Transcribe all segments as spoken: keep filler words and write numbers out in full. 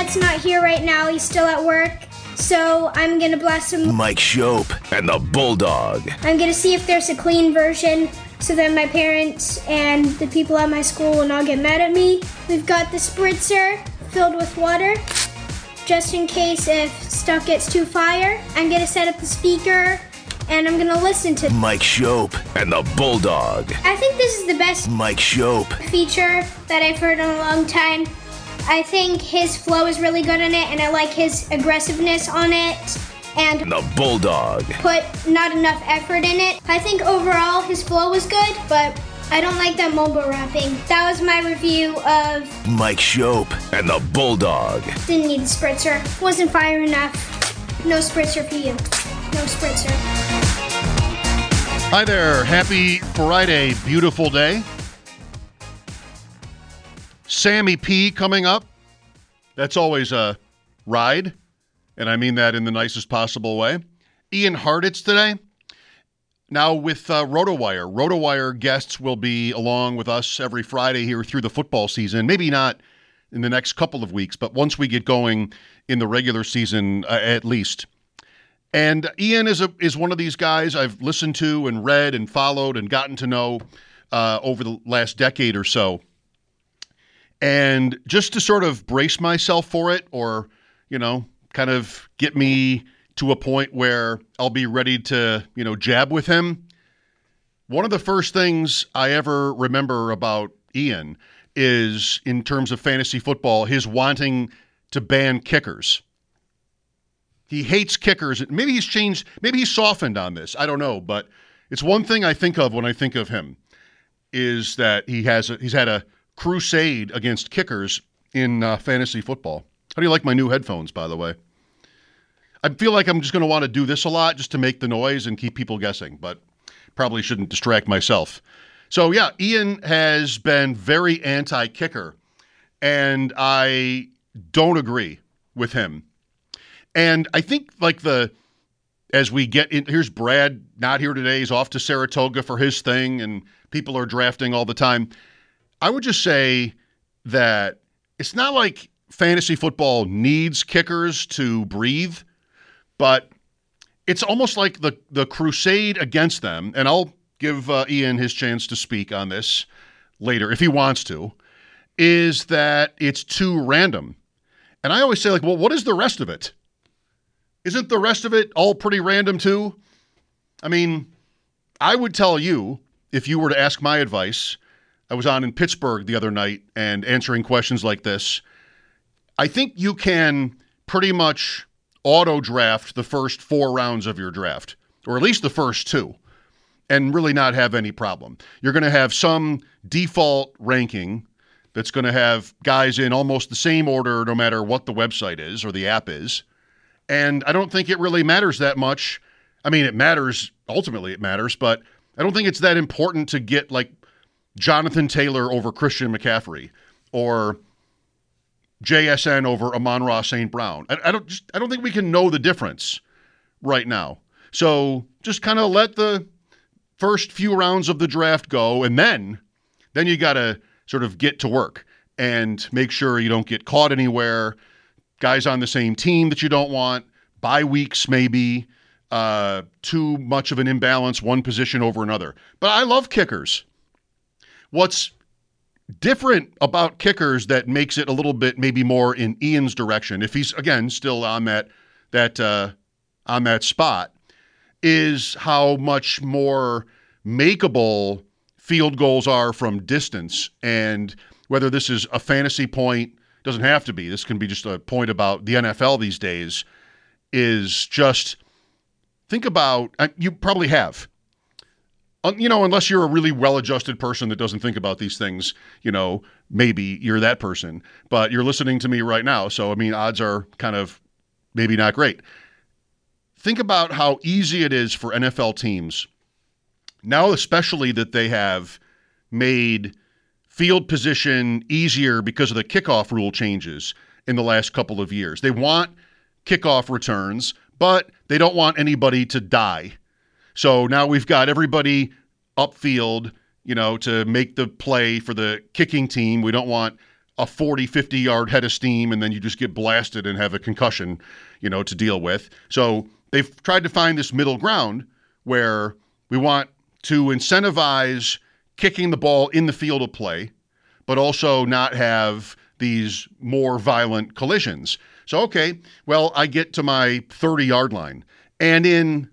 Dad's not here right now. He's still at work. So I'm going to blast him. Mike Shope and the Bulldog. I'm going to see if there's a clean version so that my parents and the people at my school will not get mad at me. We've got the spritzer filled with water, just in case if stuff gets too fire. I'm going to set up the speaker, and I'm going to listen to Mike Shope and the Bulldog. I think this is the best Mike Shope feature that I've heard in a long time. I think his flow is really good in it, and I like his aggressiveness on it. And the Bulldog. Put not enough effort in it. I think overall his flow was good, but I don't like that mumble rapping. That was my review of Mike Shope and the Bulldog. Didn't need the spritzer. Wasn't fire enough. No spritzer for you. No spritzer. Hi there. Happy Friday. Beautiful day. Sammy P coming up. That's always a ride, and I mean that in the nicest possible way. Ian Hartitz today. Now with uh, RotoWire. RotoWire guests will be along with us every Friday here through the football season. Maybe not in the next couple of weeks, but once we get going in the regular season uh, at least. And Ian is a is one of these guys I've listened to and read and followed and gotten to know uh, over the last decade or so. And just to sort of brace myself for it, or, you know, kind of get me to a point where I'll be ready to, you know, jab with him. One of the first things I ever remember about Ian is, in terms of fantasy football, his wanting to ban kickers. He hates kickers. Maybe he's changed, maybe he's softened on this. I don't know, but it's one thing I think of when I think of him, is that he has a, he's had a crusade against kickers in uh, fantasy football. How do you like my new headphones, by the way? I feel like I'm just going to want to do this a lot just to make the noise and keep people guessing, but probably shouldn't distract myself. So yeah, Ian has been very anti-kicker, and I don't agree with him. And I think like the, as we get in, here's Brad not here today. He's off to Saratoga for his thing, and people are drafting all the time. I would just say that it's not like fantasy football needs kickers to breathe, but it's almost like the, the crusade against them, and I'll give uh, Ian his chance to speak on this later if he wants to, is that it's too random. And I always say, like, well, what is the rest of it? Isn't the rest of it all pretty random too? I mean, I would tell you, if you were to ask my advice, I was on in Pittsburgh the other night and answering questions like this. I think you can pretty much auto-draft the first four rounds of your draft, or at least the first two, and really not have any problem. You're going to have some default ranking that's going to have guys in almost the same order no matter what the website is or the app is. And I don't think it really matters that much. I mean, it matters. Ultimately, it matters, but I don't think it's that important to get like Jonathan Taylor over Christian McCaffrey, or J S N over Amon-Ra Saint Brown. I, I don't just I don't think we can know the difference right now. So just kind of let the first few rounds of the draft go, and then then you got to sort of get to work and make sure you don't get caught anywhere. Guys on the same team that you don't want, bye weeks maybe, uh, too much of an imbalance, one position over another. But I love kickers. What's different about kickers that makes it a little bit maybe more in Ian's direction, if he's, again, still on that that uh, on that spot, is how much more makeable field goals are from distance. And whether this is a fantasy point, doesn't have to be. This can be just a point about the N F L these days, is just think about, you probably have, you know, unless you're a really well-adjusted person that doesn't think about these things, you know, maybe you're that person. But you're listening to me right now, so, I mean, odds are kind of maybe not great. Think about how easy it is for N F L teams, now especially that they have made field position easier because of the kickoff rule changes in the last couple of years. They want kickoff returns, but they don't want anybody to die. So now we've got everybody upfield, you know, to make the play for the kicking team. We don't want a forty, fifty yard head of steam and then you just get blasted and have a concussion, you know, to deal with. So they've tried to find this middle ground where we want to incentivize kicking the ball in the field of play, but also not have these more violent collisions. So, okay, well, I get to my thirty-yard line, and in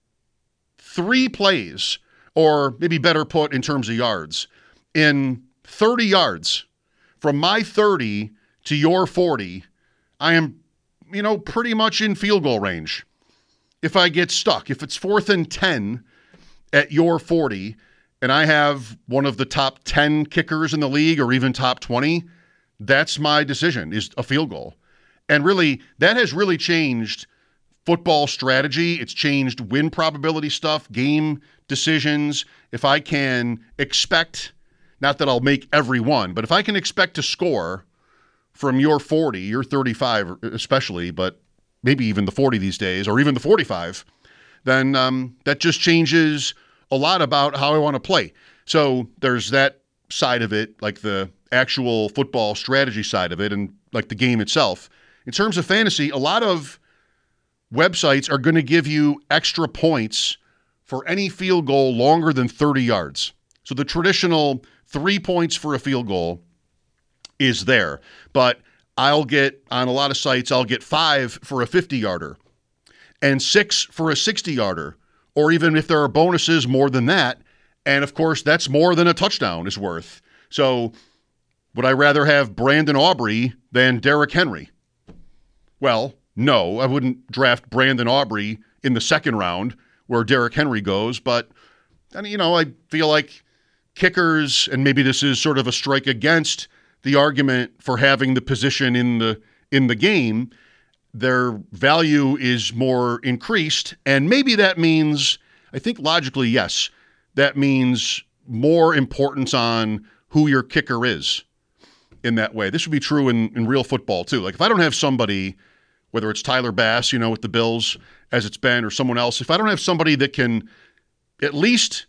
three plays, or maybe better put in terms of yards, in thirty yards, from my thirty to your forty, I am, you know, pretty much in field goal range. If I get stuck, if it's fourth and ten at your forty, and I have one of the top ten kickers in the league or even top twenty, that's my decision, is a field goal. And really, that has really changed football strategy. It's changed win probability stuff, game decisions. If I can expect, not that I'll make every one, but if I can expect to score from your forty, your thirty-five especially, but maybe even the forty these days, or even the forty-five, then um, that just changes a lot about how I want to play. So there's that side of it, like the actual football strategy side of it, and like the game itself. In terms of fantasy, a lot of websites are going to give you extra points for any field goal longer than thirty yards. So the traditional three points for a field goal is there. But I'll get, on a lot of sites, I'll get five for a fifty-yarder and six for a sixty-yarder, or even if there are bonuses, more than that. And, of course, that's more than a touchdown is worth. So would I rather have Brandon Aubrey than Derrick Henry? Well, no, I wouldn't draft Brandon Aubrey in the second round where Derrick Henry goes. But, and, you know, I feel like kickers, and maybe this is sort of a strike against the argument for having the position in the in the game, their value is more increased. And maybe that means, I think logically, yes, that means more importance on who your kicker is in that way. This would be true in, in real football too. Like if I don't have somebody, whether it's Tyler Bass, you know, with the Bills as it's been, or someone else, if I don't have somebody that can at least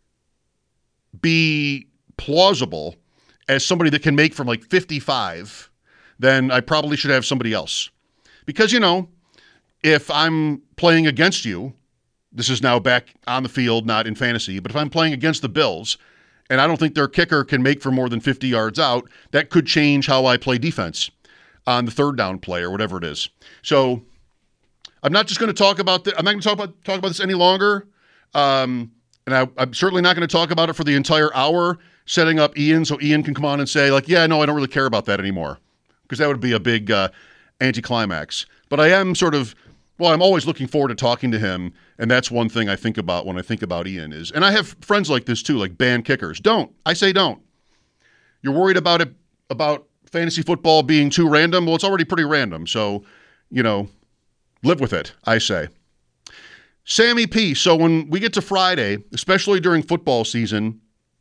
be plausible as somebody that can make from like fifty-five, then I probably should have somebody else. Because, you know, if I'm playing against you, this is now back on the field, not in fantasy, but if I'm playing against the Bills and I don't think their kicker can make for more than fifty yards out, that could change how I play defense on the third down play or whatever it is. So I'm not just going to talk about this. I'm not going to talk about talk about this any longer. Um, and I, I'm certainly not going to talk about it for the entire hour, setting up Ian so Ian can come on and say, like, yeah, no, I don't really care about that anymore. Because that would be a big uh, anticlimax. But I am sort of, well, I'm always looking forward to talking to him. And that's one thing I think about when I think about Ian is, and I have friends like this too, like band kickers. Don't. I say don't. You're worried about it, about fantasy football being too random? Well, it's already pretty random. So, you know, live with it, I say. Sammy P. So when we get to Friday, especially during football season,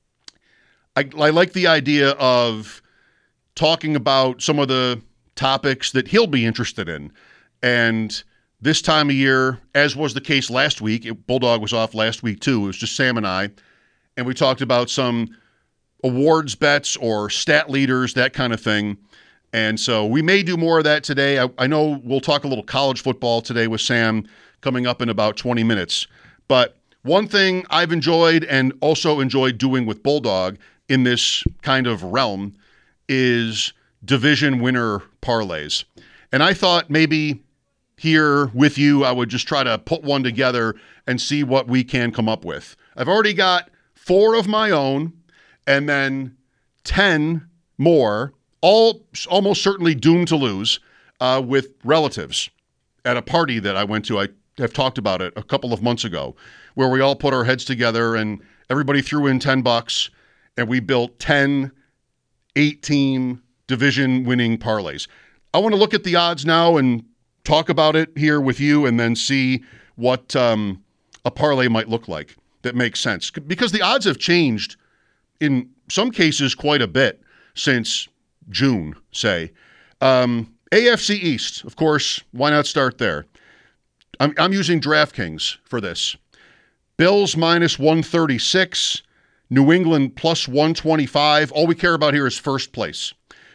I, I like the idea of talking about some of the topics that he'll be interested in. And this time of year, as was the case last week, it, Bulldog was off last week too. It was just Sam and I. And we talked about some awards bets or stat leaders, that kind of thing. And so we may do more of that today. I, I know we'll talk a little college football today with Sam coming up in about twenty minutes. But one thing I've enjoyed and also enjoyed doing with Bulldog in this kind of realm is division winner parlays. And I thought maybe here with you, I would just try to put one together and see what we can come up with. I've already got four of my own and then ten more, all almost certainly doomed to lose uh, with relatives at a party that I went to. I have talked about it a couple of months ago, where we all put our heads together and everybody threw in ten bucks and we built ten, eight-team division-winning parlays. I want to look at the odds now and talk about it here with you and then see what um, a parlay might look like that makes sense. Because the odds have changed in some cases quite a bit since June, say. Um, A F C East, of course, why not start there? I'm, I'm using DraftKings for this. Bills minus one thirty-six, New England plus one twenty-five. All we care about here is first place.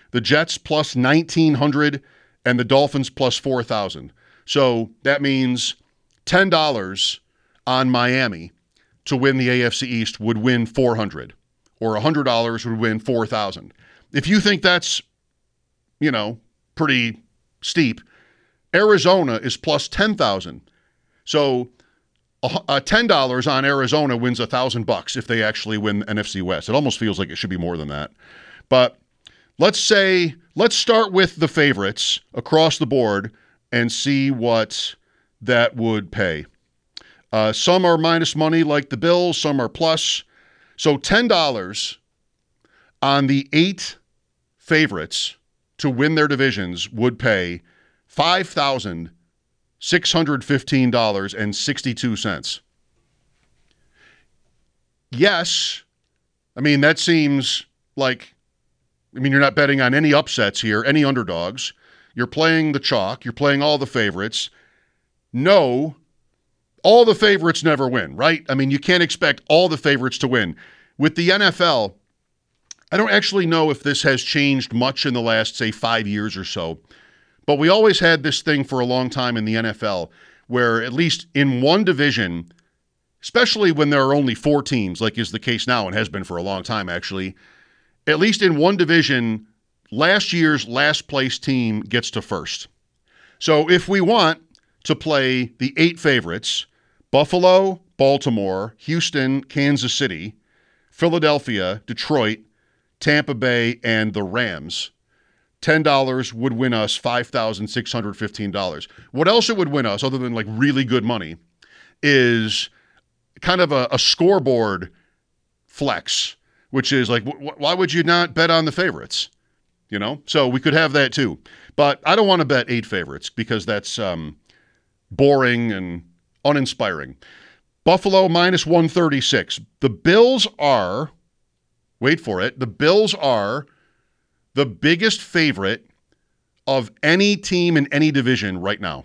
the Jets plus nineteen hundred, and the Dolphins plus four thousand. So that means ten dollars on Miami to win the A F C East would win four hundred, or one hundred dollars would win four thousand. If you think that's, you know, pretty steep, Arizona is plus ten thousand. So uh, ten dollars on Arizona wins one thousand bucks if they actually win N F C West. It almost feels like it should be more than that. But let's say, let's start with the favorites across the board and see what that would pay. Uh, some are minus money like the Bills, some are plus. So ten dollars on the eight favorites to win their divisions would pay five thousand six hundred fifteen dollars and sixty-two cents. Yes, I mean, that seems like, I mean, you're not betting on any upsets here, any underdogs. You're playing the chalk. You're playing all the favorites. No, all the favorites never win, right? I mean, you can't expect all the favorites to win. With the N F L, I don't actually know if this has changed much in the last, say, five years or so. But we always had this thing for a long time in the N F L where at least in one division, especially when there are only four teams, like is the case now and has been for a long time actually, at least in one division, last year's last place team gets to first. So if we want to play the eight favorites, Buffalo, Baltimore, Houston, Kansas City, Philadelphia, Detroit, Tampa Bay, and the Rams, ten dollars would win us five thousand six hundred fifteen dollars. What else it would win us, other than like really good money, is kind of a, a scoreboard flex, which is like, wh- why would you not bet on the favorites? You know? So we could have that too. But I don't want to bet eight favorites because that's um, boring and uninspiring. Buffalo minus one thirty-six. The Bills are, wait for it, the Bills are the biggest favorite of any team in any division right now.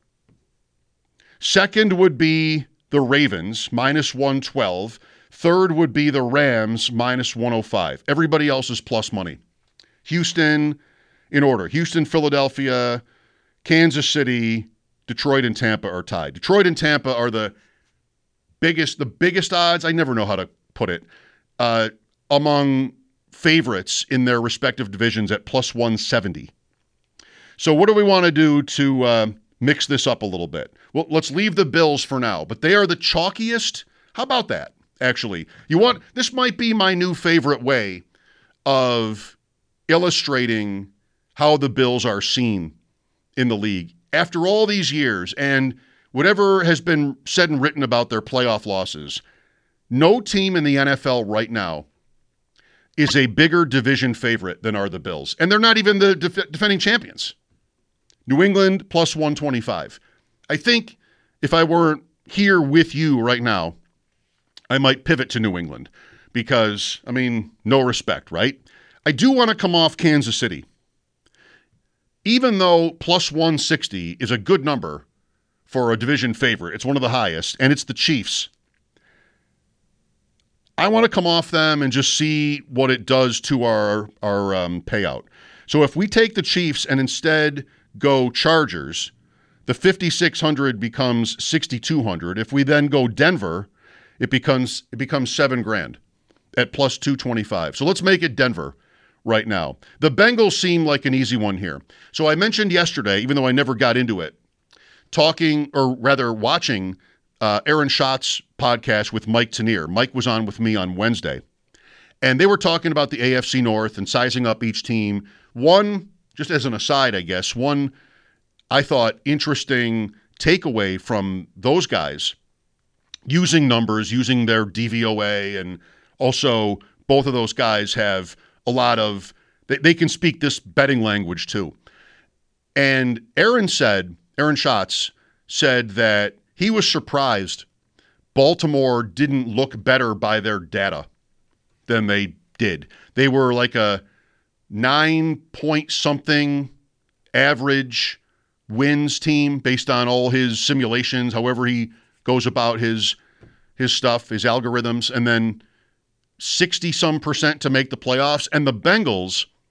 Second would be the Ravens, minus one twelve. Third would be the Rams, minus one oh five. Everybody else is plus money. Houston, in order. Houston, Philadelphia, Kansas City, Detroit, and Tampa are tied. Detroit and Tampa are the biggest, the biggest odds, I never know how to put it, uh, among favorites in their respective divisions at plus one seventy. So what do we want to do to uh, mix this up a little bit? Well, let's leave the Bills for now, but they are the chalkiest. How about that, actually? You want, this might be my new favorite way of illustrating how the Bills are seen in the league. After all these years and whatever has been said and written about their playoff losses, no team in the N F L right now is a bigger division favorite than are the Bills. And they're not even the def- defending champions. New England plus one twenty-five. I think if I weren't here with you right now, I might pivot to New England because, I mean, no respect, right? I do want to come off Kansas City. Even though plus one sixty is a good number for a division favorite, it's one of the highest, and it's the Chiefs. I want to come off them and just see what it does to our, our um, payout. So if we take the Chiefs and instead go Chargers, the fifty-six hundred becomes sixty-two hundred. If we then go Denver, it becomes it becomes seven grand at plus two twenty-five. So let's make it Denver right now. The Bengals seem like an easy one here. So I mentioned yesterday, even though I never got into it, talking, or rather watching uh, Aaron Schatz's podcast with Mike Tanier. Mike was on with me on Wednesday. And they were talking about the A F C North and sizing up each team. One, just as an aside, I guess, one I thought interesting takeaway from those guys using numbers, using their D V O A, and also both of those guys have a lot of, they, they can speak this betting language too. And Aaron said, Aaron Schatz said that he was surprised Baltimore didn't look better by their data than they did. They were like a nine point something average wins team based on all his simulations, however he goes about his his stuff, his algorithms, and then sixty some percent to make the playoffs. And the Bengals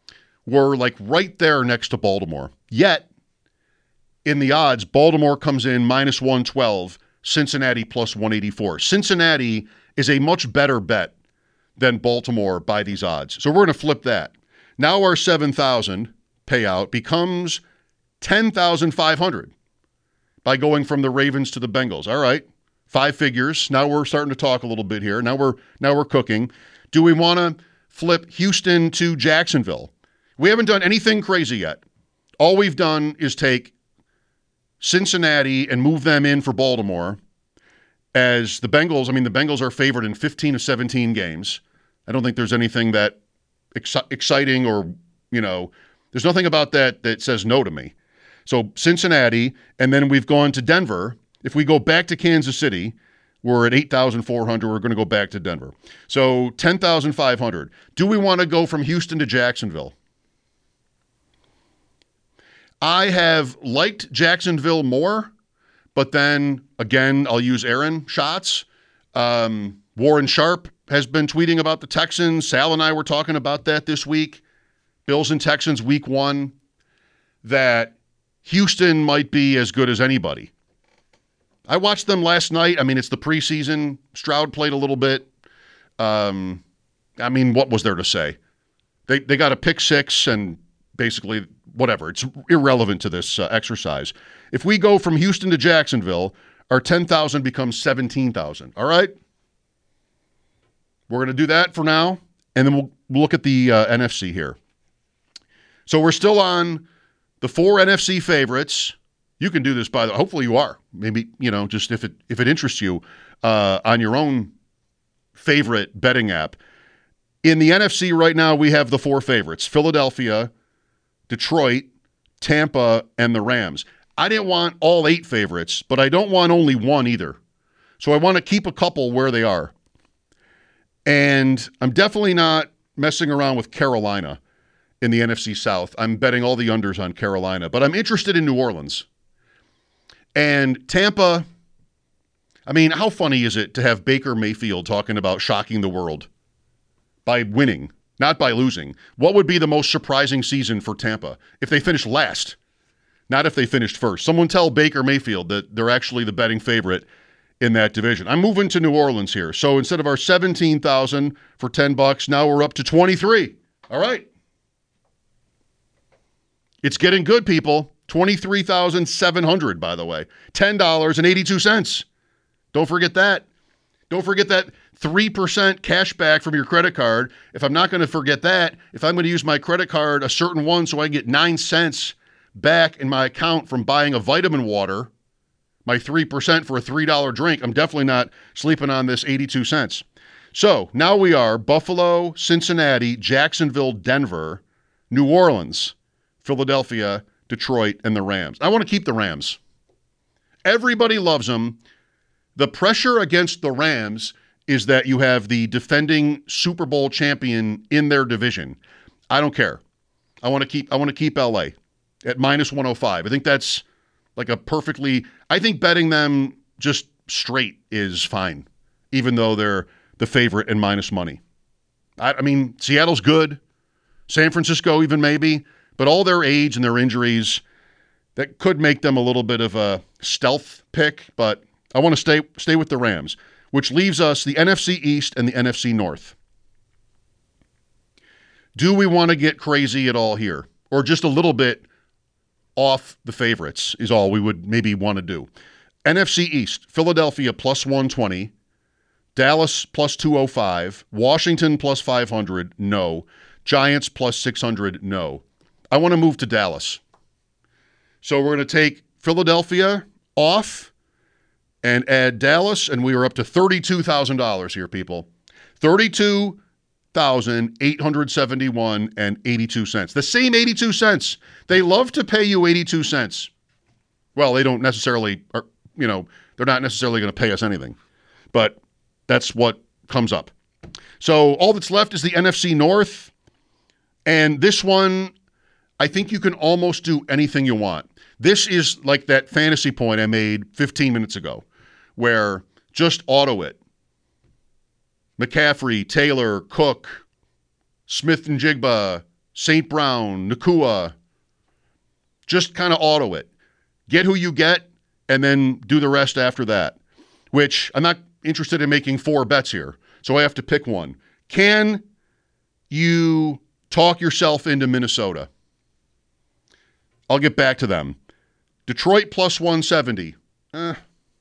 were like right there next to Baltimore. Yet, in the odds, Baltimore comes in minus one twelve, Cincinnati plus one eighty-four. Cincinnati is a much better bet than Baltimore by these odds. So we're going to flip that. Now our seven thousand payout becomes ten thousand five hundred by going from the Ravens to the Bengals. All right, five figures. Now we're starting to talk a little bit here. Now we're now we're cooking. Do we want to flip Houston to Jacksonville? We haven't done anything crazy yet. All we've done is take Cincinnati and move them in for Baltimore as the Bengals. I mean, the Bengals are favored in fifteen of seventeen games. I don't think there's anything that ex- exciting or, you know, there's nothing about that that says no to me. So Cincinnati, and then we've gone to Denver. If we go back to Kansas City, we're at eight thousand four hundred. We're going to go back to Denver. So ten thousand five hundred. Do we want to go from Houston to Jacksonville? I have liked Jacksonville more, but then, again, I'll use Aaron shots. Um, Warren Sharp has been tweeting about the Texans. Sal and I were talking about that this week. Bills and Texans week one, that Houston might be as good as anybody. I watched them last night. I mean, it's the preseason. Stroud played a little bit. Um, I mean, what was there to say? They they got a pick six and basically whatever. It's irrelevant to this uh, exercise. If we go from Houston to Jacksonville, our ten thousand becomes seventeen thousand. All right? We're going to do that for now, and then we'll, we'll look at the uh, N F C here. So we're still on the four N F C favorites. You can do this, by the way. Hopefully you are. Maybe, you know, just if it if it interests you uh, on your own favorite betting app. In the N F C right now, we have the four favorites: Philadelphia, Detroit, Tampa, and the Rams. I didn't want all eight favorites, but I don't want only one either. So I want to keep a couple where they are. And I'm definitely not messing around with Carolina in the N F C South. I'm betting all the unders on Carolina, but I'm interested in New Orleans. And Tampa, I mean, how funny is it to have Baker Mayfield talking about shocking the world by winning, not by losing? What would be the most surprising season for Tampa? If they finished last, not if they finished first. Someone tell Baker Mayfield that they're actually the betting favorite in that division. I'm moving to New Orleans here. So instead of our seventeen thousand for ten bucks, now we're up to twenty-three. All right. It's getting good, people. twenty-three thousand seven hundred, by the way. ten dollars and eighty-two cents. Don't forget that. Don't forget that three percent cash back from your credit card. If I'm not going to forget that, if I'm going to use my credit card, a certain one, so I get nine cents back in my account from buying a vitamin water, my three percent for a three dollar drink, I'm definitely not sleeping on this eighty-two cents. So now we are Buffalo, Cincinnati, Jacksonville, Denver, New Orleans, Philadelphia, Detroit, and the Rams. I want to keep the Rams. Everybody loves them. The pressure against the Rams is that you have the defending Super Bowl champion in their division. I don't care. I want to keep I want to keep L A at minus one oh five. I think that's like a perfectly I think betting them just straight is fine, even though they're the favorite and minus money. I, I mean, Seattle's good. San Francisco even maybe. But all their age and their injuries, that could make them a little bit of a stealth pick. But I want to stay stay with the Rams, which leaves us the N F C East and the N F C North. Do we want to get crazy at all here? Or just a little bit off the favorites is all we would maybe want to do. N F C East, Philadelphia plus one twenty, Dallas plus two oh five, Washington plus five hundred, no. Giants plus six hundred, no. I want to move to Dallas. So we're going to take Philadelphia off and add Dallas, and we are up to thirty-two thousand dollars here, people. thirty-two thousand eight hundred seventy-one dollars and eighty-two cents. The same eighty-two cents. They love to pay you eighty-two cents. Well, they don't necessarily, or, you know, they're not necessarily going to pay us anything. But that's what comes up. So all that's left is the N F C North. And this one, I think you can almost do anything you want. This is like that fantasy point I made fifteen minutes ago, where just auto it. McCaffrey, Taylor, Cook, Smith and Jigba, Saint Brown, Nakua. Just kind of auto it. Get who you get, and then do the rest after that, which I'm not interested in making four bets here, so I have to pick one. Can you talk yourself into Minnesota? I'll get back to them. Detroit plus one seventy. Eh.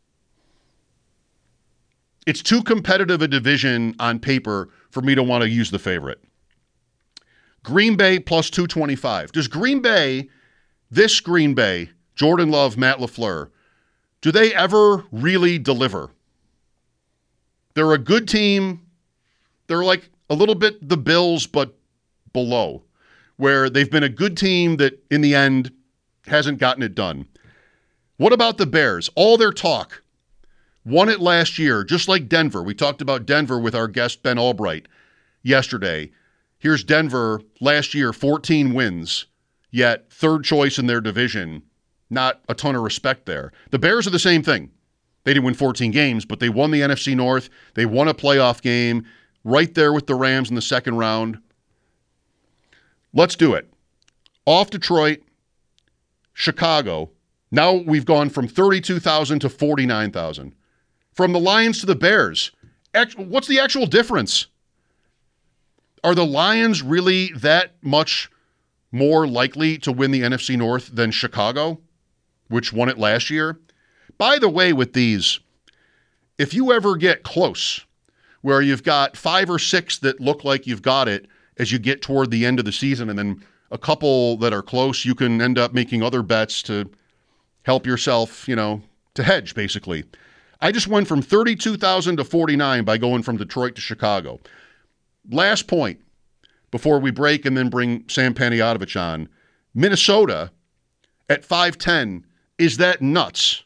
It's too competitive a division on paper for me to want to use the favorite. Green Bay plus two twenty-five. Does Green Bay, this Green Bay, Jordan Love, Matt LaFleur, do they ever really deliver? They're a good team. They're like a little bit the Bills, but below, where they've been a good team that in the end hasn't gotten it done. What about the Bears? All their talk. Won it last year, just like Denver. We talked about Denver with our guest Ben Albright yesterday. Here's Denver last year, fourteen wins, yet third choice in their division. Not a ton of respect there. The Bears are the same thing. They didn't win fourteen games, but they won the N F C North. They won a playoff game right there with the Rams in the second round. Let's do it. Off Detroit, Chicago. Now we've gone from thirty-two thousand to forty-nine thousand. From the Lions to the Bears. What's the actual difference? Are the Lions really that much more likely to win the N F C North than Chicago, which won it last year? By the way, with these, if you ever get close, where you've got five or six that look like you've got it as you get toward the end of the season, and then a couple that are close, you can end up making other bets to help yourself, you know, to hedge, basically. I just went from thirty-two thousand to forty-nine by going from Detroit to Chicago. Last point, before we break and then bring Sam Panayotovich on. Minnesota at five ten, is that nuts?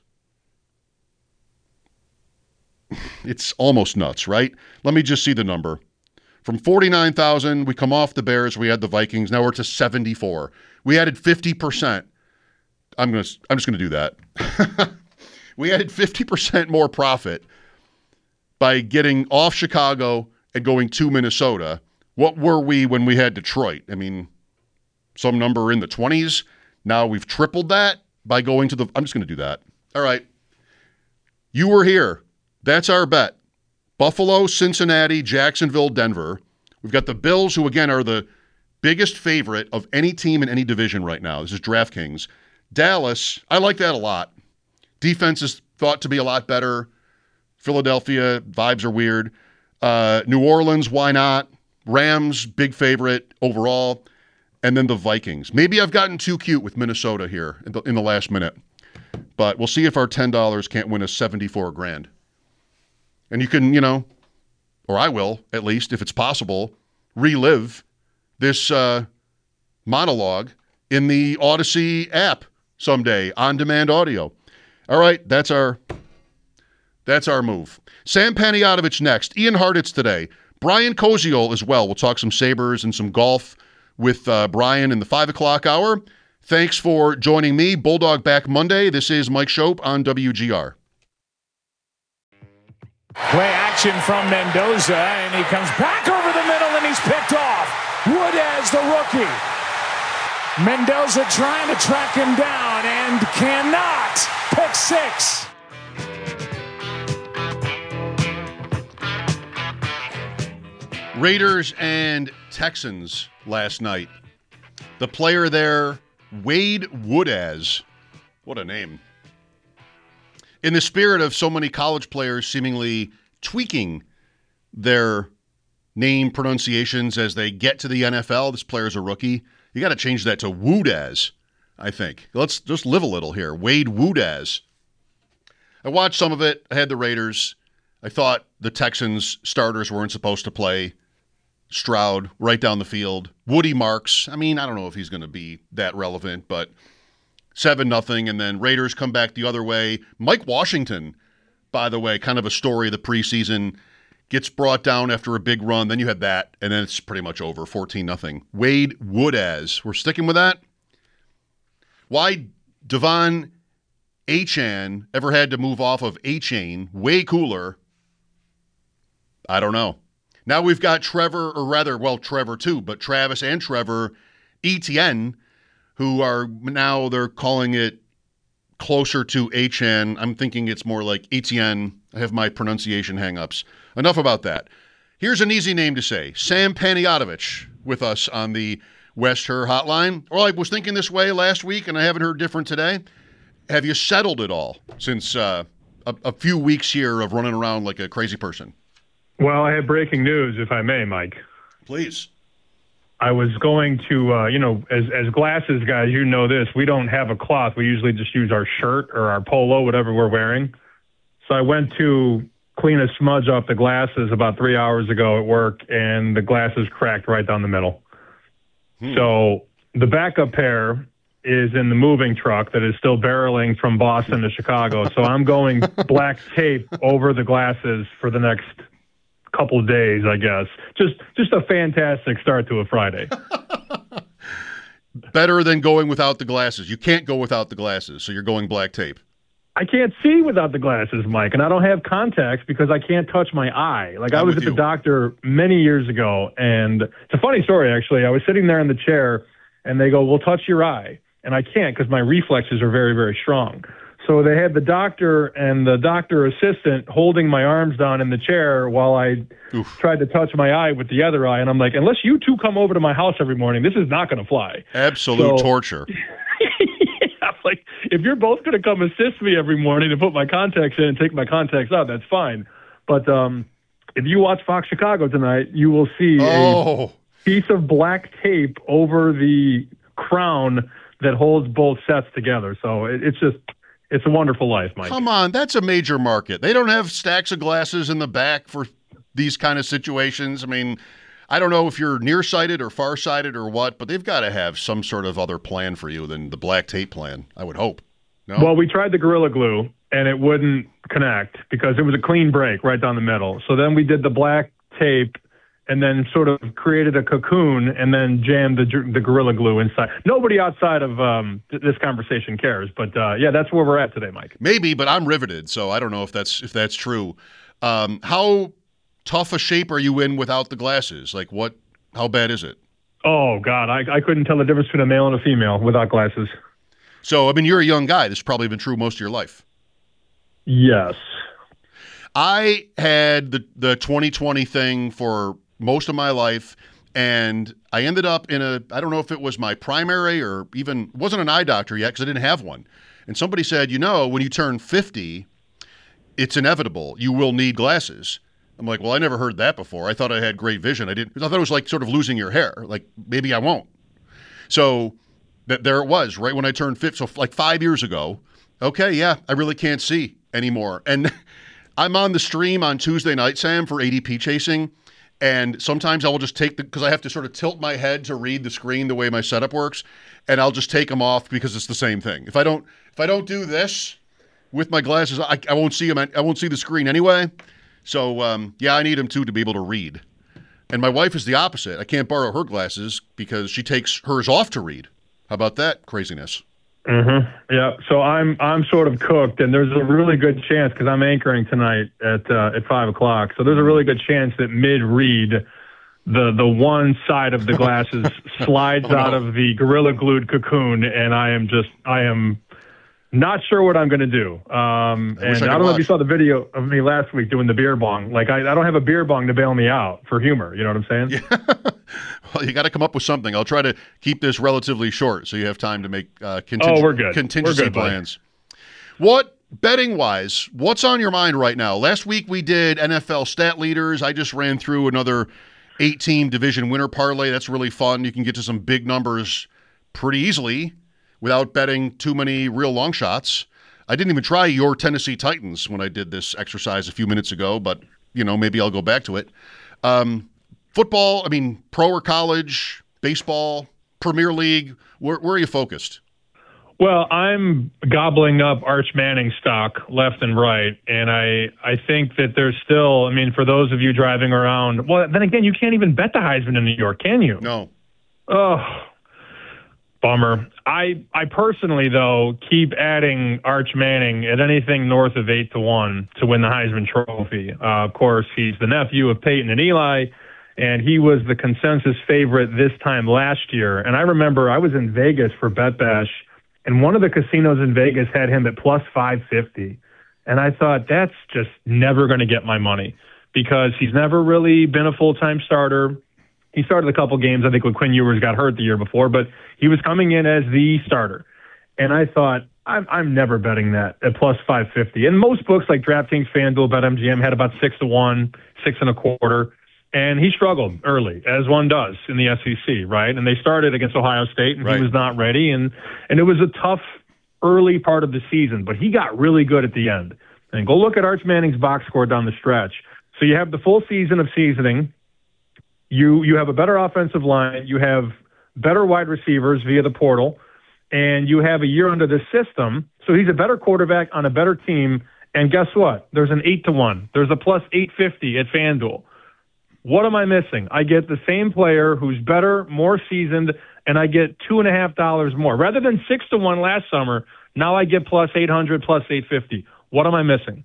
It's almost nuts, right? Let me just see the number. From forty-nine thousand, we come off the Bears, we had the Vikings, now we're to seventy-four. We added fifty percent. I'm going to I'm just going to do that. We added fifty percent more profit by getting off Chicago and going to Minnesota. What were we when we had Detroit? I mean, some number in the twenties. Now we've tripled that by going to the I'm just going to do that. All right. You were here. That's our bet. Buffalo, Cincinnati, Jacksonville, Denver. We've got the Bills, who, again, are the biggest favorite of any team in any division right now. This is DraftKings. Dallas, I like that a lot. Defense is thought to be a lot better. Philadelphia, vibes are weird. Uh, New Orleans, why not? Rams, big favorite overall. And then the Vikings. Maybe I've gotten too cute with Minnesota here in the, in the last minute. But we'll see if our ten dollars can't win us seventy-four grand. And you can, you know, or I will, at least, if it's possible, relive this uh, monologue in the Odyssey app someday, on-demand audio. All right, that's our that's our move. Sam Panayotovich next. Ian Hartitz today. Brian Koziol as well. We'll talk some Sabres and some golf with uh, Brian in the five o'clock hour. Thanks for joining me. Bulldog back Monday. This is Mike Schopp on W G R. Play action from Mendoza, and he comes back over the middle, and he's picked off. Woodez, the rookie. Mendoza trying to track him down and cannot. Pick six. Raiders and Texans last night. The player there, Wade Woodaz. What a name. In the spirit of so many college players seemingly tweaking their name pronunciations as they get to the N F L, this player's a rookie. You got to change that to Woodaz, I think. Let's just live a little here. Wade Woodaz. I watched some of it. I had the Raiders. I thought the Texans starters weren't supposed to play. Stroud right down the field. Woody Marks. I mean, I don't know if he's going to be that relevant, but seven nothing, and then Raiders come back the other way. Mike Washington, by the way, kind of a story of the preseason, gets brought down after a big run. Then you had that, and then it's pretty much over, fourteen nothing. Wade Woodaz. We're sticking with that? Why Devon Achane ever had to move off of A-Chain, way cooler, I don't know. Now we've got Trevor, or rather, well, Trevor too, but Travis and Trevor Etienne, who are now they're calling it closer to H N. I'm thinking it's more like Etienne. I have my pronunciation hang-ups. Enough about that. Here's an easy name to say. Sam Panayotovich with us on the West Her hotline. Well, I was thinking this way last week, and I haven't heard different today. Have you settled at all since uh, a, a few weeks here of running around like a crazy person? Well, I have breaking news, if I may, Mike. Please. I was going to, uh, you know, as as glasses guys, you know this. We don't have a cloth. We usually just use our shirt or our polo, whatever we're wearing. So I went to clean a smudge off the glasses about three hours ago at work, and the glasses cracked right down the middle. Hmm. So the backup pair is in the moving truck that is still barreling from Boston to Chicago. So I'm going black tape over the glasses for the next couple of days, I guess. Just just a fantastic start to a Friday. Better than going without the glasses. You can't go without the glasses, so you're going black tape. I can't see without the glasses, Mike, and I don't have contacts because I can't touch my eye. Like, I'm I was at the you. doctor many years ago, and it's a funny story, actually. I was sitting there in the chair, and they go, "We'll touch your eye." And I can't because my reflexes are very, very strong. So they had the doctor and the doctor assistant holding my arms down in the chair while I Oof. tried to touch my eye with the other eye. And I'm like, unless you two come over to my house every morning, this is not going to fly. Absolute so, torture. Yeah, like, if you're both going to come assist me every morning to put my contacts in and take my contacts out, that's fine. But um, if you watch Fox Chicago tonight, you will see oh. a piece of black tape over the crown that holds both sets together. So it, it's just... It's a wonderful life, Mike. Come on, that's a major market. They don't have stacks of glasses in the back for these kind of situations. I mean, I don't know if you're nearsighted or farsighted or what, but they've got to have some sort of other plan for you than the black tape plan, I would hope. No? Well, we tried the Gorilla Glue, and it wouldn't connect because it was a clean break right down the middle. So then we did the black tape and then sort of created a cocoon and then jammed the the Gorilla Glue inside. Nobody outside of um, th- this conversation cares, but uh, yeah, that's where we're at today, Mike. Maybe, but I'm riveted, so I don't know if that's if that's true. Um, how tough a shape are you in without the glasses? Like, what? How bad is it? Oh God, I, I couldn't tell the difference between a male and a female without glasses. So, I mean, you're a young guy. This has probably been true most of your life. Yes. I had the the twenty twenty thing for most of my life, and I ended up in a, I don't know if it was my primary or even, it wasn't an eye doctor yet because I didn't have one. And somebody said, you know, when you turn fifty, it's inevitable. You will need glasses. I'm like, well, I never heard that before. I thought I had great vision. I didn't, I thought it was like sort of losing your hair. Like, maybe I won't. So th- there it was, right when I turned fifty. So like five years ago, okay, yeah, I really can't see anymore. And I'm on the stream on Tuesday night, Sam, for A D P chasing. And sometimes I will just take the, because I have to sort of tilt my head to read the screen the way my setup works, and I'll just take them off because it's the same thing. If I don't, if I don't do this with my glasses, I, I won't see them. I won't see the screen anyway. So um, yeah, I need them too to be able to read. And my wife is the opposite. I can't borrow her glasses because she takes hers off to read. How about that craziness? Mm-hmm. Yeah. So I'm I'm sort of cooked, and there's a really good chance because I'm anchoring tonight at uh, at five o'clock. So there's a really good chance that mid read, the the one side of the glasses slides oh, no. out of the Gorilla Glued cocoon, and I am just I am not sure what I'm going to do. Um, I and I, I don't watch. know if you saw the video of me last week doing the beer bong. Like I, I don't have a beer bong to bail me out for humor. You know what I'm saying? Yeah. Well, you got to come up with something. I'll try to keep this relatively short so you have time to make uh, conting- oh, we're good. contingency we're good, plans. Buddy. What, betting-wise, what's on your mind right now? Last week we did N F L stat leaders. I just ran through another eight-team division winner parlay. That's really fun. You can get to some big numbers pretty easily without betting too many real long shots. I didn't even try your Tennessee Titans when I did this exercise a few minutes ago, but, you know, maybe I'll go back to it. Um Football, I mean, pro or college, baseball, Premier League, where, where are you focused? Well, I'm gobbling up Arch Manning stock left and right, and I I think that there's still, I mean, for those of you driving around, well, then again, you can't even bet the Heisman in New York, can you? No. Oh, bummer. I I personally, though, keep adding Arch Manning at anything north of eight to one to win the Heisman Trophy. Uh, of course, he's the nephew of Peyton and Eli. and he was the consensus favorite this time last year. And I remember I was in Vegas for Bet Bash, and one of the casinos in Vegas had him at plus five fifty. And I thought, that's just never going to get my money because he's never really been a full-time starter. He started a couple games, I think, when Quinn Ewers got hurt the year before, but he was coming in as the starter. And I thought, I'm, I'm never betting that at plus five fifty. And most books like DraftKings, FanDuel, BetMGM had about six to one, six and a quarter. And he struggled early, as one does in the S E C, right? And they started against Ohio State, and right. he was not ready. And, and it was a tough early part of the season, but he got really good at the end. And go look at Arch Manning's box score down the stretch. So you have the full season of seasoning. You you have a better offensive line. You have better wide receivers via the portal. And you have a year under the system. So he's a better quarterback on a better team. And guess what? There's an eight to one. There's a plus eight fifty at FanDuel. What am I missing? I get the same player who's better, more seasoned, and I get two and a half dollars more. Rather than six to one last summer, now I get plus eight hundred, plus eight fifty. What am I missing?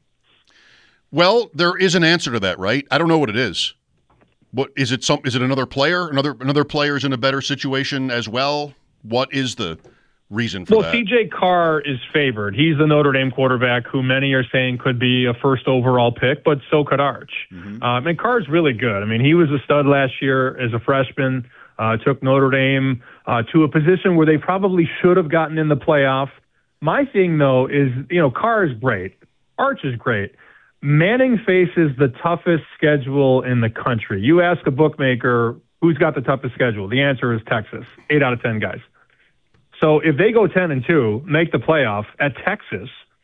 Well, there is an answer to that, right? I don't know what it is. What is it? Some is it another player? Another another player is in a better situation as well. What is the reason for well, that? Well, C J Carr is favored. He's the Notre Dame quarterback who many are saying could be a first overall pick, but so could Arch. Mm-hmm. Um, and Carr's really good. I mean, he was a stud last year as a freshman. Uh, took Notre Dame uh, to a position where they probably should have gotten in the playoff. My thing, though, is, you know, Carr is great. Arch is great. Manning faces the toughest schedule in the country. You ask a bookmaker who's got the toughest schedule. The answer is Texas. Eight out of ten guys. So if they go ten and two, make the playoff at Texas,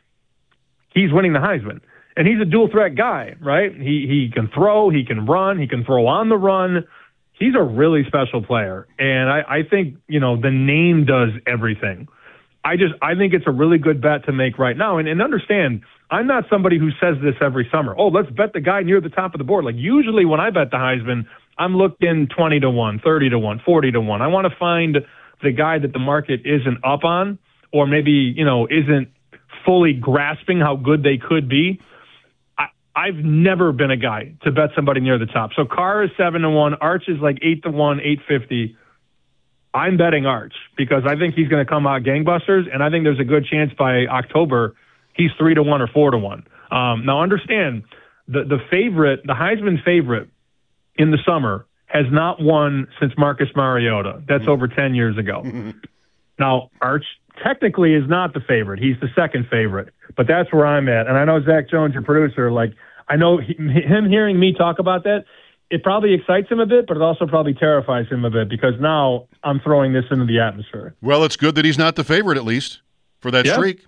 he's winning the Heisman. And he's a dual threat guy, right? He he can throw, he can run, he can throw on the run. He's a really special player. And I, I think, you know, the name does everything. I just I think it's a really good bet to make right now. And, and understand, I'm not somebody who says this every summer. Oh, let's bet the guy near the top of the board. Like usually when I bet the Heisman, I'm looking twenty to one, thirty to one, forty to one. I want to find the guy that the market isn't up on, or maybe, you know, isn't fully grasping how good they could be. I, I've never been a guy to bet somebody near the top. So Carr is seven to one, Arch is like eight to one, eight fifty. I'm betting Arch because I think he's going to come out gangbusters, and I think there's a good chance by October he's three to one or four to one. Um, now understand the the favorite, the Heisman favorite in the summer has not won since Marcus Mariota. That's mm-hmm. over ten years ago. Mm-hmm. Now Arch technically is not the favorite; he's the second favorite. But that's where I'm at, and I know Zach Jones, your producer, like I know he, him hearing me talk about that. It probably excites him a bit, but it also probably terrifies him a bit because now I'm throwing this into the atmosphere. Well, it's good that he's not the favorite, at least, for that yeah. streak.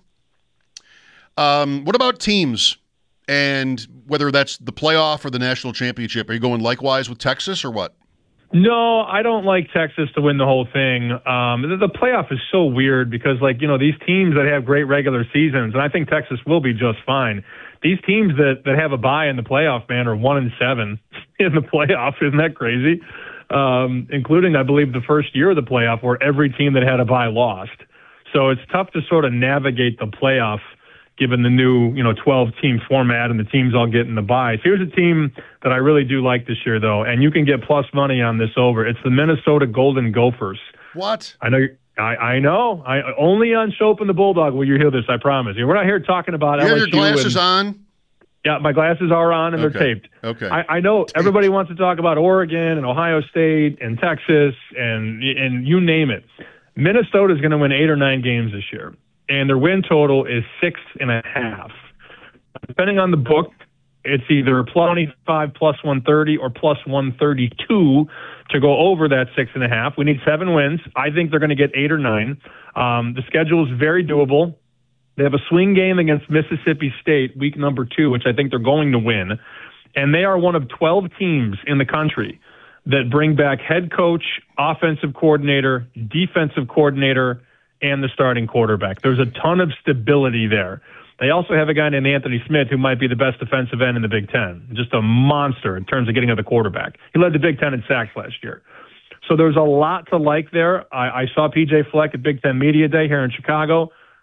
Um, what about teams and whether that's the playoff or the national championship? Are you going likewise with Texas or what? No, I don't like Texas to win the whole thing. Um, the, the playoff is so weird because, like, you know, these teams that have great regular seasons, and I think Texas will be just fine. These teams that, that have a bye in the playoff, man, are one and seven in the playoff. Isn't that crazy? Um, including, I believe, the first year of the playoff where every team that had a bye lost. So it's tough to sort of navigate the playoff given the new, you know, twelve-team format and the teams all getting the byes. Here's a team that I really do like this year, though, and you can get plus money on this over. It's the Minnesota Golden Gophers. What? I know. You're, I, I know. I only on Show Up in the Bulldog will you hear this, I promise you. We're not here talking about you L S U. You have your glasses and, on? Yeah, my glasses are on, and okay. they're taped. Okay. I, I know taped. Everybody wants to talk about Oregon and Ohio State and Texas and and you name it. Minnesota's going to win eight or nine games this year, and their win total is six and a half. Depending on the book, it's either plus twenty-five, plus one thirty, or plus one thirty-two to go over that six and a half. We need seven wins. I think they're going to get eight or nine. Um, the schedule is very doable. They have a swing game against Mississippi State week number two, which I think they're going to win. And they are one of twelve teams in the country that bring back head coach, offensive coordinator, defensive coordinator, and the starting quarterback. There's a ton of stability there. They also have a guy named Anthony Smith who might be the best defensive end in the Big Ten. Just a monster in terms of getting at the quarterback. He led the Big Ten in sacks last year. So there's a lot to like there. I, I saw P J Fleck at Big Ten Media Day here in Chicago.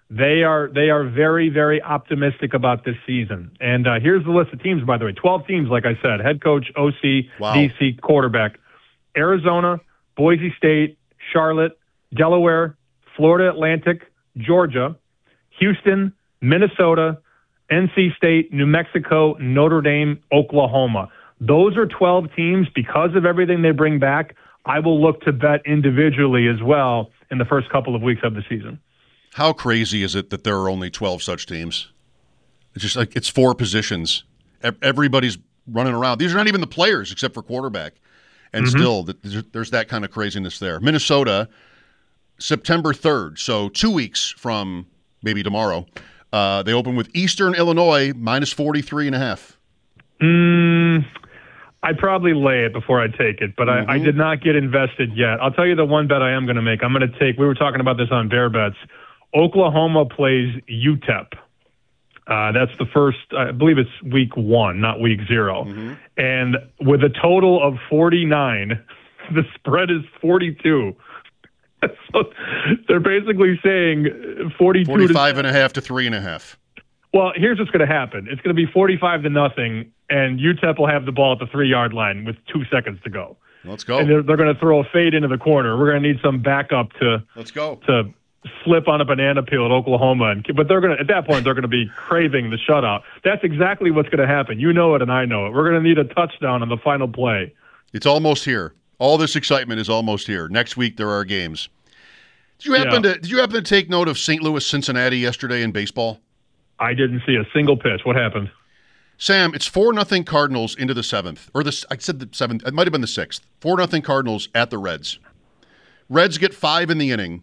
They are they are very, very optimistic about this season. And uh, here's the list of teams, by the way. twelve teams, like I said. Head coach, O C, Wow. D C, quarterback. Arizona, Boise State, Charlotte, Delaware, Florida Atlantic, Georgia, Houston, Minnesota, N C State, New Mexico, Notre Dame, Oklahoma. Those are twelve teams. Because of everything they bring back, I will look to bet individually as well in the first couple of weeks of the season. How crazy is it that there are only twelve such teams? It's just like it's four positions. Everybody's running around. These are not even the players except for quarterback. And mm-hmm. still, there's that kind of craziness there. Minnesota, September third, so two weeks from maybe tomorrow, uh, they open with Eastern Illinois, minus forty-three and a half. Mm, I'd probably lay it before I take it, but mm-hmm. I, I did not get invested yet. I'll tell you the one bet I am going to make. I'm going to take, we were talking about this on Bear Bets, Oklahoma plays U T E P. Uh, that's the first, I believe it's week one, not week zero. Mm-hmm. And with a total of forty-nine, the spread is forty-two. So they're basically saying forty-two forty-five to, and a half to three and a half. Well, here's what's going to happen. It's going to be forty-five to nothing, and U T E P will have the ball at the three-yard line with two seconds to go. Let's go. And they're, they're going to throw a fade into the corner. We're going to need some backup to Let's go. to slip on a banana peel at Oklahoma. And, but they're going to, at that point, they're going to be craving the shutout. That's exactly what's going to happen. You know it, and I know it. We're going to need a touchdown on the final play. It's almost here. All this excitement is almost here. Next week there are games. Did you happen yeah. to Did you happen to take note of Saint Louis Cincinnati yesterday in baseball? I didn't see a single pitch. What happened? Sam, it's four nothing Cardinals into the seventh, or the I said the seventh. It might have been the sixth. Four nothing Cardinals at the Reds. Reds get five in the inning.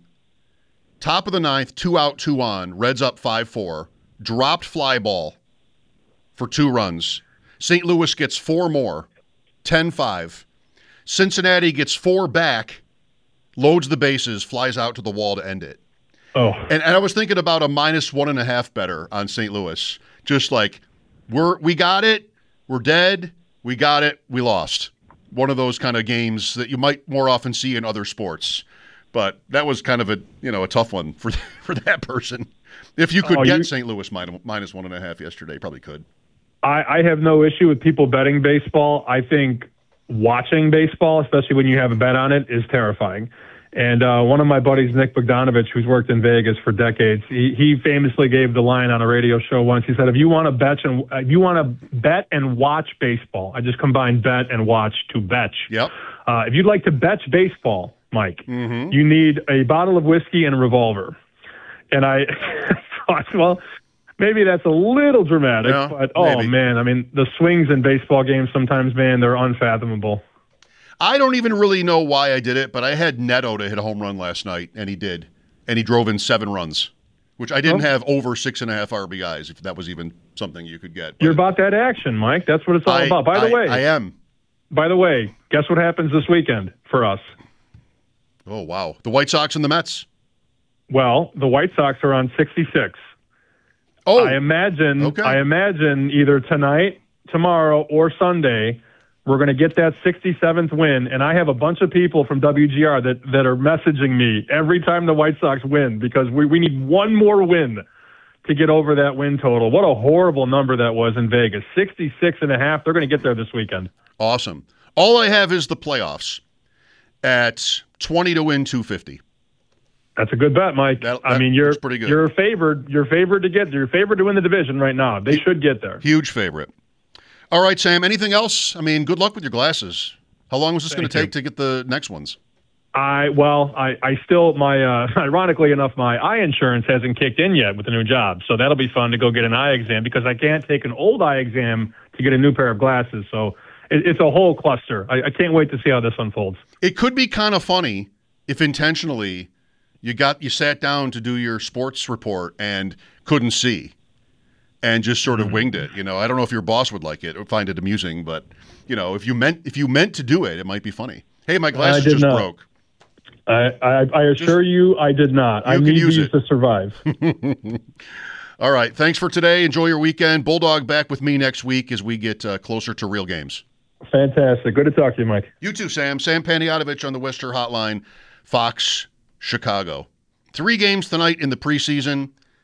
Top of the ninth, two out, two on. Reds up five four. Dropped fly ball for two runs. Saint Louis gets four more, ten five. Cincinnati gets four back, loads the bases, flies out to the wall to end it. Oh. And, and I was thinking about a minus one and a half better on Saint Louis. Just like, we're we got it, we're dead, we got it, we lost. One of those kind of games that you might more often see in other sports. But that was kind of a you know a tough one for for that person. If you could oh, get you, Saint Louis minus, minus one and a half yesterday, probably could. I, I have no issue with people betting baseball. I think watching baseball, especially when you have a bet on it, is terrifying. And uh, one of my buddies, Nick Bogdanovich, who's worked in Vegas for decades, he, he famously gave the line on a radio show once. He said, "If you want to bet and if you want to bet and watch baseball, I just combined bet and watch to betch. Yep. Uh, if you'd like to betch baseball, Mike, mm-hmm. you need a bottle of whiskey and a revolver." And I thought, well, maybe that's a little dramatic, yeah, but oh maybe. man, I mean, the swings in baseball games sometimes, man, they're unfathomable. I don't even really know why I did it, but I had Neto to hit a home run last night, and he did. And he drove in seven runs, which I didn't oh. have over six and a half R B Is, if that was even something you could get. But you're about that action, Mike. That's what it's all I, about. By the I, way, I am. By the way, guess what happens this weekend for us? Oh, wow. The White Sox and the Mets. Well, the White Sox are on sixty-six. Oh, I imagine. Okay. I imagine either tonight, tomorrow, or Sunday, we're going to get that sixty-seventh win. And I have a bunch of people from W G R that, that are messaging me every time the White Sox win because we, we need one more win to get over that win total. What a horrible number that was in Vegas. sixty-six and a half. They're going to get there this weekend. Awesome. All I have is the playoffs at twenty to win two fifty. That's a good bet, Mike. That, that I mean, you're pretty good. You're favored. You're favored to get. You're favored to win the division right now. They should get there. Huge favorite. All right, Sam. Anything else? I mean, good luck with your glasses. How long was this going to take to get the next ones? I well, I, I still my uh, ironically enough, my eye insurance hasn't kicked in yet with the new job, so that'll be fun to go get an eye exam because I can't take an old eye exam to get a new pair of glasses. So it, it's a whole cluster. I, I can't wait to see how this unfolds. It could be kind of funny if intentionally. You got you sat down to do your sports report and couldn't see, and just sort of mm-hmm. winged it. You know, I don't know if your boss would like it or find it amusing, but you know, if you meant if you meant to do it, it might be funny. Hey, my glasses just not. broke. I I, I assure just, you, I did not. I need these to survive. All right, thanks for today. Enjoy your weekend. Bulldog back with me next week as we get uh, closer to real games. Fantastic. Good to talk to you, Mike. You too, Sam. Sam Panayotovich on the Worcester Hotline, Fox. Chicago. Three games tonight in the preseason.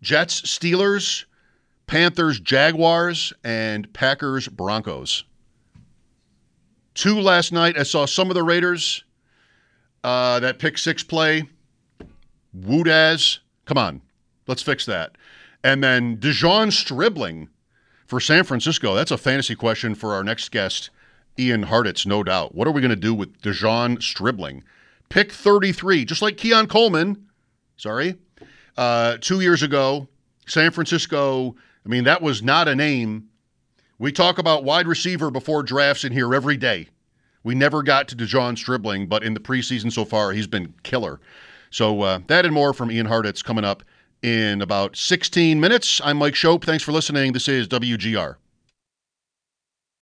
Jets, Steelers, Panthers, Jaguars, and Packers, Broncos. Two last night. I saw some of the Raiders. Uh, that pick six play. Woodaz. Come on. Let's fix that. And then Dejon Stribling for San Francisco. That's a fantasy question for our next guest, Ian Hartitz, no doubt. What are we going to do with Dejon Stribling? Pick thirty-three, just like Keon Coleman. Sorry. Uh, two years ago, San Francisco, I mean, that was not a name. We talk about wide receiver before drafts in here every day. We never got to Dejon Stribling, but in the preseason so far, he's been killer. So uh, that and more from Ian Hartitz coming up in about sixteen minutes. I'm Mike Schopp. Thanks for listening. This is W G R.